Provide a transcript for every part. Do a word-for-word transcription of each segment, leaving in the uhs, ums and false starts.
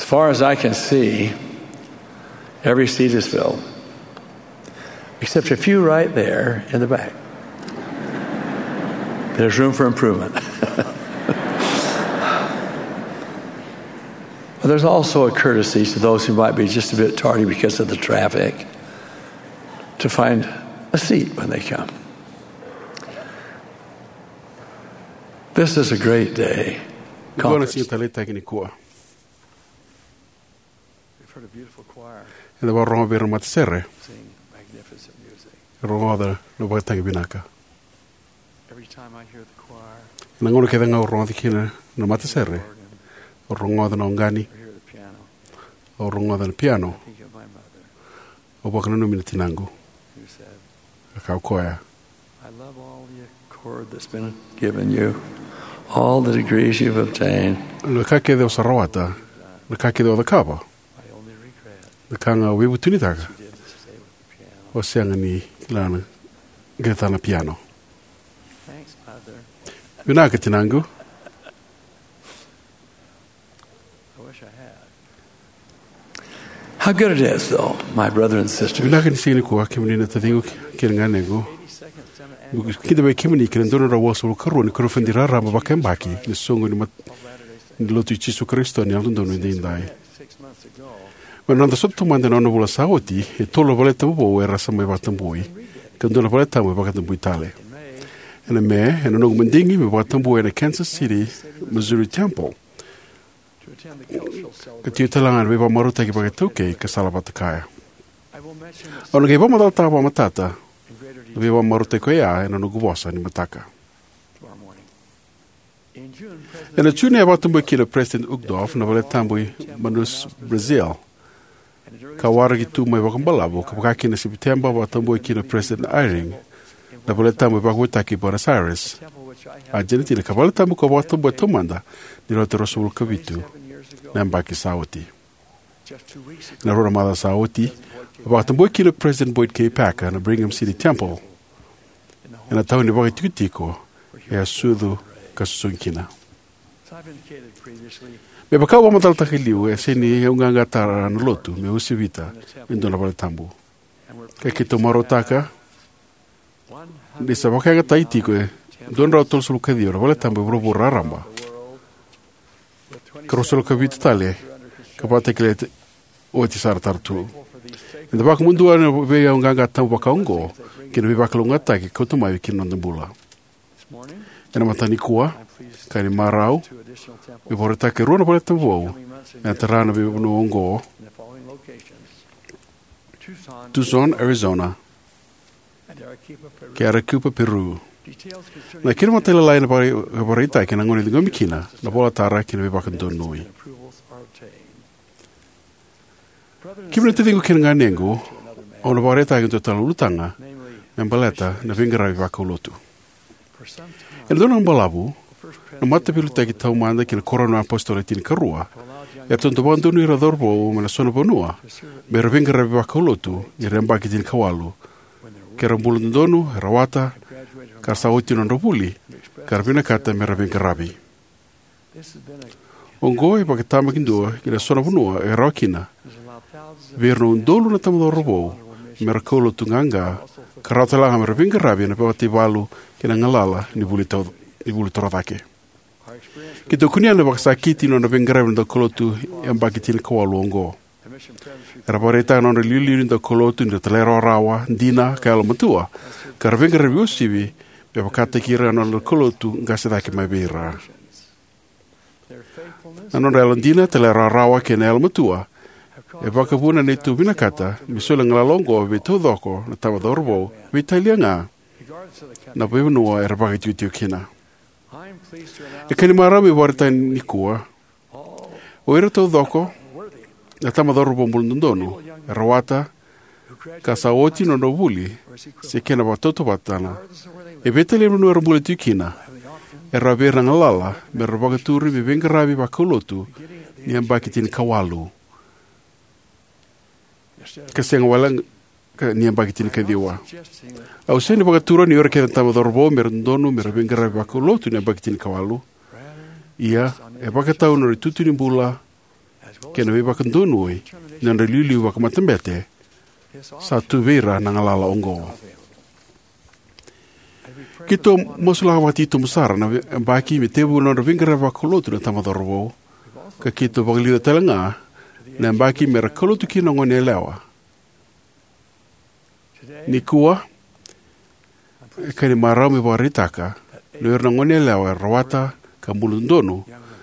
far as I can see, every seat is filled, except a few right there in the back. There's room for improvement. But there's also a courtesy to those who might be just a bit tardy because of the traffic to find a seat when they come. This is a great day. Buona sintaletta che ni qua. We've heard a beautiful choir E da vorrò per matsere. sing magnificent music. Roda no bata che binaka. Every time I hear the choir, Nangono che venga roda kina no matsere. organ, Rongoda no ngani or hear the piano, o rongoda no piano. I think of my mother O bakana no minute nangu. who said, Ka koya. I love all the accord that's been given you, all the degrees you've obtained. No ka ke de sarawata. No ka ke de kaba. I only regret No kanga we butunitaga. you didn't stay with the piano. O sianga ni lana geta na piano. Thanks, Mother. Binaka tinangu. I wish I had. How good it is, though, my brother and sister. Binaka ni sini ko kimni na tadingu kiranga nego. eighty seconds done an annual Kida be kimni kiran dono ra waso karo ni karo fendira rama bakembaki ni songo ni mat ni lotu Jesu Kristo ni aldo no ndai. six months ago. Ma non da sotto manda non vola saoti e tolo volete bo era sa mai batamboi. Quando la volete mo bakatamboi tale. In May, E me e non ho mandingi mi batamboi na Kansas City, Missouri Temple. to attend the cultural Che celebration, ti talangan we ba maruta ki bakatuke ka sala batakaya. I will mention this Ono ke ba madalta ba matata. in greater We detail ba maruta ko ya e non ho gubosa ni mataka. tomorrow morning. In June, E na President tune ba tumbo ki le President Ugdorf na volete tamboi manus Brazil. and the Ka waragi tu mai bakambalabo ka bakaki na September ba tamboi ki le President Iring. Na volete tamboi ba kuita ki Buenos Aires. temple which I A had gente tira cavalo tambo ko bota bo tomanda di rota rosso bul kavitu seven years ago, na mbaki sauti just two weeks ago, na rora mala sauti about the kilo President Boyd K. Packer na Brigham City Temple in the na home tauni ba tikitiko where e he sudu kasunkina As I've indicated previously, me ba ka ba matal takiliu e seni e unga ngata na lotu me usivita indo na bala tambo and we're ka kito marotaka one di sa ba ka ngata itiko e don ra tol sul kadio bala tambo bro borra ramba the world with twenty ka rosolo kavitu tale ka ba teklet o ti sar tartu for these sacred Nda baka mundu ana be unga ngata baka ungo kino be baka lungata ki koto mai kino ndambula this morning. ena matani kuwa I'm pleased to kani marau two additional temples be borata ke rona bole tambo coming months in na terana be no ungo the following locations: Tucson, Tucson, Arizona, and Arequipa, Peru. ke Arequipa, Peru. Details concerning Na kino matela lai na bari barita ke ngoni ngomi kina na bola tara kino be baka don noi. and approvals are obtained. Brother and Kimne te sister dingo kino nganengo to another man, ona barita ke total lutanga namely, membaleta na vingara be baka lotu. for some time, El dono mbalabu the first na president mata bilu te ki tau manda kino corona apostole tin karua. allowed young E tonto bandu ni radorbo me na sono bonua. to serve Me ravinga ravi baka lotu i remba ki tin kawalu. when their work Ke rambulu ndonu, rawata, had graduated from kar sauti non robuli, and expressed kar vina kata me ravinga ravi. this has been a Ongo e baka tama kindua ki na sono bonua e rawakina. has allowed thousands of Verno un dolu na tamo robo. Me rakolo tunganga. Karata langa me ravinga ravi na pewa te walu ki na ngalala ni buli tau ni buli toratake. our experience with Ki to kunia na baka sa kiti no na vinga ravi na kolotu e mbaki tin kawalu ongo. the mission presence Era bareta non lili na kolotu ni telero rawa dina ka almatua. Ka ravinga ravi usivi pe bakata ki ra no kolotu ngase dake mai bira. their faithfulness Ano ra dina telero rawa ke na almatua. have E caused baka puna ne tu vina kata, mi sula ngalalongo ve tu doko na tama dorbo, ve italianga regardless of the country. na pe no era baka tu tu kina. I am pleased to E announce kani mara mi warta ni kua. all O era tu doko worthy na tama dorbo mbundonu. Rawata who graduated ka sa oti no no buli or is equivalent, se kena batoto batana. regardless of where they E live, ve italiano no era buli tu kina. having often E ravera ngalala, me rabaga turi mi venga ravi baka lotu, getting at the ni ambaki tin kawalu. instead of Ka senga walang ka ni ambaki tin kadiwa. suggesting that Au seni baka tura ni ora kena tama dorbo, me randonu, me ravenga ravi baka lotu, ni ambaki tin kawalu. rather Ia, e baka tau no tutu ni bula, as ke na viva kandunui, na nalili wa kamatambete, sa tu vera na ngalala ongo. Kito mosula wa tito musara na baki me tebu na vingara wa kolotu na tamadorwo, ka kito bagliu talanga, na baki me kolotu ki ngone lewa. Ni kua, ka ni marau me wa ritaka, no na ngone lewa rawata ka mulundonu,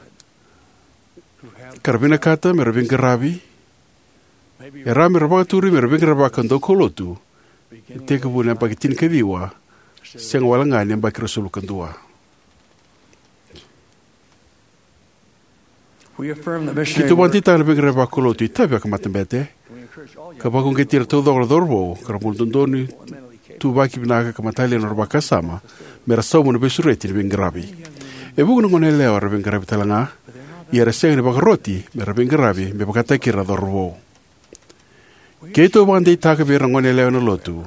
karabina kata me vingaravi, e rame rabaturi me vingara kando kolotu, te ka buna pakitin kadiwa, Siang walangan yang baki Rasul kedua. Kita wanti tak lebih kerja kalau tu tapi aku mati bete. Kapakung kita tu dor dorbo, kerana tundoni tu baki binaga kematali norba sama. Merasa mau besureti lebih gerabi. Ebu guna guna lewa lebih gerabi talanga. Ia rasa yang lebih roti, lebih gerabi, lebih kata kira dorbo. Kita wanti tak lebih guna lewa nolotu.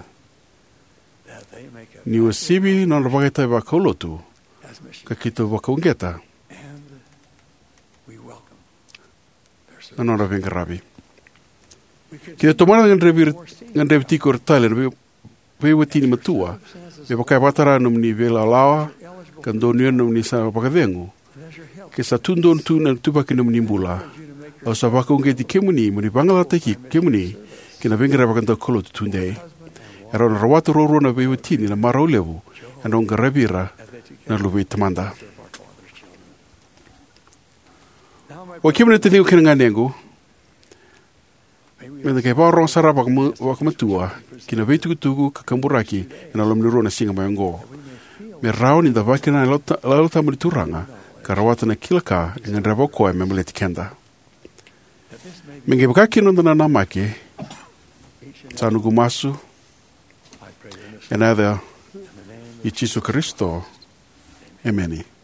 Ni o sibi non lo bagata ba kolotu ka kito ba kongeta non ora venga rabi ki tomara ngan revir ngan revti cortale be be wetini matua be ba batara num ni vela lawa kan donio num ni sa ba kavengu ke sa tundon tu na tu ba kinum ni mbula o sa ba kongeti kemuni muni bangala teki kemuni kina venga ba kan kolotu tunde Era na rawatu roro na bewe tini na marau lewu, na nonga rebira na luwe tamanda. Wa kimene tini ukina nganengu, mena kai pao rong sarapa wakamatua, kina veitu kutuku kakamburaki, na lom niro na singa mayongo. Me rao ni da vakina na lauta muli turanga, ka rawatu na kilaka, ingan rabo koe me maleti kenda. Menge bakaki nonda na namake, sanugu masu, and other, Ichisu Kristo, Ameni.